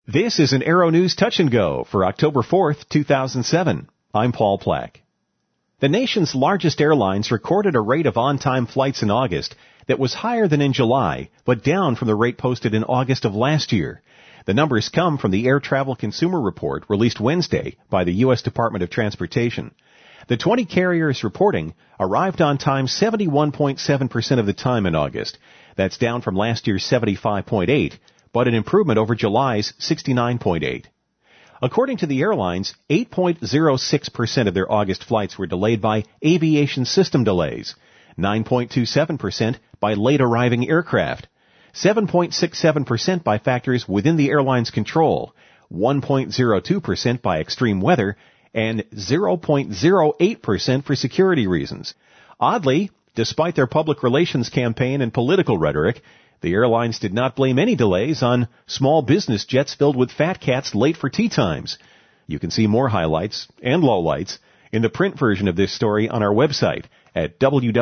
This is an Aero News Touch and Go for October 4th, 2007. I'm Paul Plack. The nation's largest airlines recorded a rate of on-time flights in August that was higher than in July, but down from the rate posted in August of last year. The numbers come from the Air Travel Consumer Report released Wednesday by the U.S. Department of Transportation. The 20 carriers reporting arrived on time 71.7% of the time in August. That's down from last year's 75.8%. But an improvement over July's 69.8%. According to the airlines, 8.06% of their August flights were delayed by aviation system delays, 9.27% by late arriving aircraft, 7.67% by factors within the airline's control, 1.02% by extreme weather, and 0.08% for security reasons. Oddly, despite their public relations campaign and political rhetoric, the airlines did not blame any delays on small business jets filled with fat cats late for tea times. You can see more highlights and lowlights in the print version of this story on our website at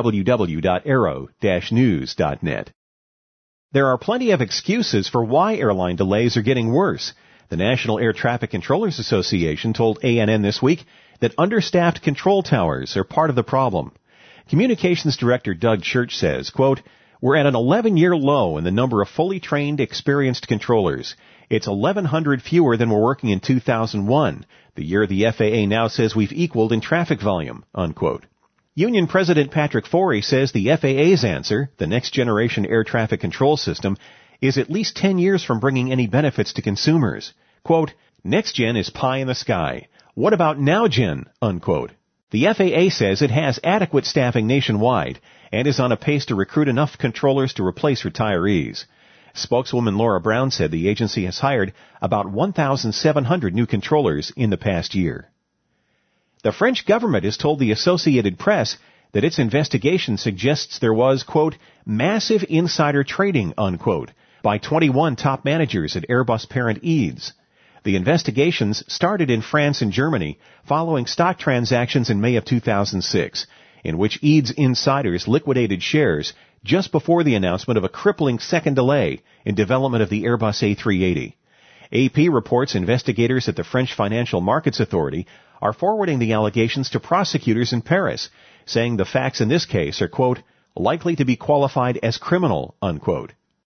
www.aero-news.net. There are plenty of excuses for why airline delays are getting worse. The National Air Traffic Controllers Association told ANN this week that understaffed control towers are part of the problem. Communications Director Doug Church says, quote, "We're at an 11-year low in the number of fully trained, experienced controllers. It's 1,100 fewer than were working in 2001, the year the FAA now says we've equaled in traffic volume," unquote. Union President Patrick Forey says the FAA's answer, the Next Generation Air Traffic Control System, is at least 10 years from bringing any benefits to consumers. Quote, "Next Gen is pie in the sky. What about Now Gen?" unquote. The FAA says it has adequate staffing nationwide and is on a pace to recruit enough controllers to replace retirees. Spokeswoman Laura Brown said the agency has hired about 1,700 new controllers in the past year. The French government has told the Associated Press that its investigation suggests there was, quote, "massive insider trading," unquote, by 21 top managers at Airbus parent EADS. The investigations started in France and Germany following stock transactions in May of 2006, in which EADS insiders liquidated shares just before the announcement of a crippling second delay in development of the Airbus A380. AP reports investigators at the French Financial Markets Authority are forwarding the allegations to prosecutors in Paris, saying the facts in this case are, quote, "likely to be qualified as criminal," unquote.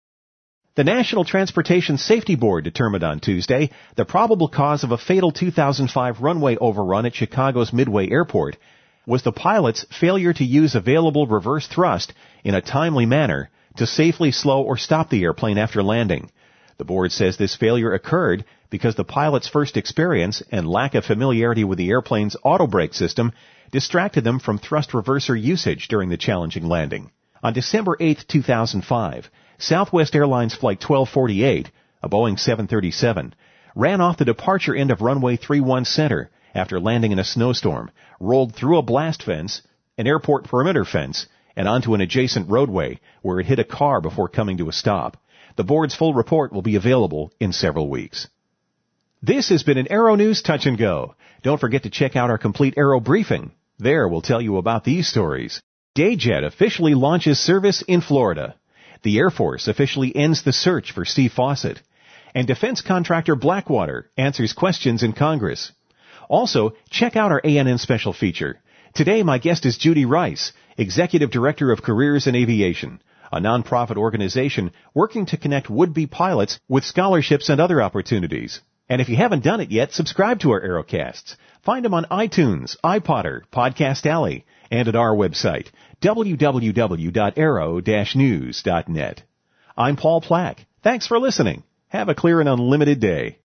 The National Transportation Safety Board determined on Tuesday the probable cause of a fatal 2005 runway overrun at Chicago's Midway Airport was the pilot's failure to use available reverse thrust in a timely manner to safely slow or stop the airplane after landing. The board says this failure occurred because the pilot's first experience and lack of familiarity with the airplane's auto-brake system distracted them from thrust reverser usage during the challenging landing. On December 8, 2005, Southwest Airlines Flight 1248, a Boeing 737, ran off the departure end of runway 31 center after landing in a snowstorm, rolled through a blast fence, an airport perimeter fence, and onto an adjacent roadway where it hit a car before coming to a stop. The board's full report will be available in several weeks. This has been an Aero News Touch and Go. Don't forget to check out our complete Aero briefing. There we'll tell you about these stories. DayJet officially launches service in Florida. The Air Force officially ends the search for Steve Fawcett. And defense contractor Blackwater answers questions in Congress. Also, check out our ANN special feature. Today my guest is Judy Rice, Executive Director of Careers in Aviation, a nonprofit organization working to connect would-be pilots with scholarships and other opportunities. And if you haven't done it yet, subscribe to our Aerocasts. Find them on iTunes, iPodder, Podcast Alley, and at our website, www.aero-news.net. I'm Paul Plack. Thanks for listening. Have a clear and unlimited day.